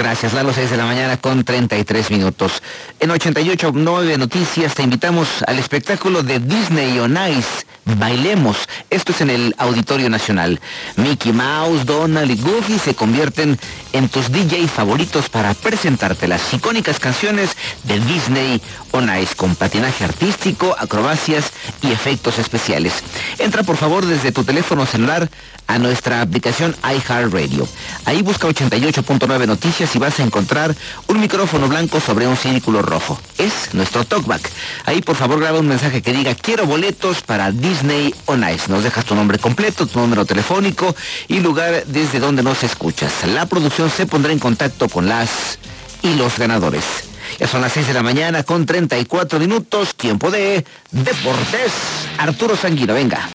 Gracias, Lalo, 6 de la mañana con 33 minutos. En 88.9 Noticias te invitamos al espectáculo de Disney on Ice, Bailemos. Esto es en el Auditorio Nacional. Mickey Mouse, Donald y Goofy se convierten en tus DJ favoritos para presentarte las icónicas canciones de Disney on Ice con patinaje artístico, acrobacias y efectos especiales. Entra por favor desde tu teléfono celular a nuestra aplicación iHeartRadio. Ahí busca 88.9 Noticias y vas a encontrar un micrófono blanco sobre un círculo rojo. Es nuestro talkback. Ahí por favor graba un mensaje que diga: quiero boletos para Disney on Ice. Nos dejas tu nombre completo, tu número telefónico y lugar desde donde nos escuchas. La producción se pondrá en contacto con las y los ganadores. Ya son las 6 de la mañana con 34 minutos, tiempo de Deportes. Arturo Sanguino, venga.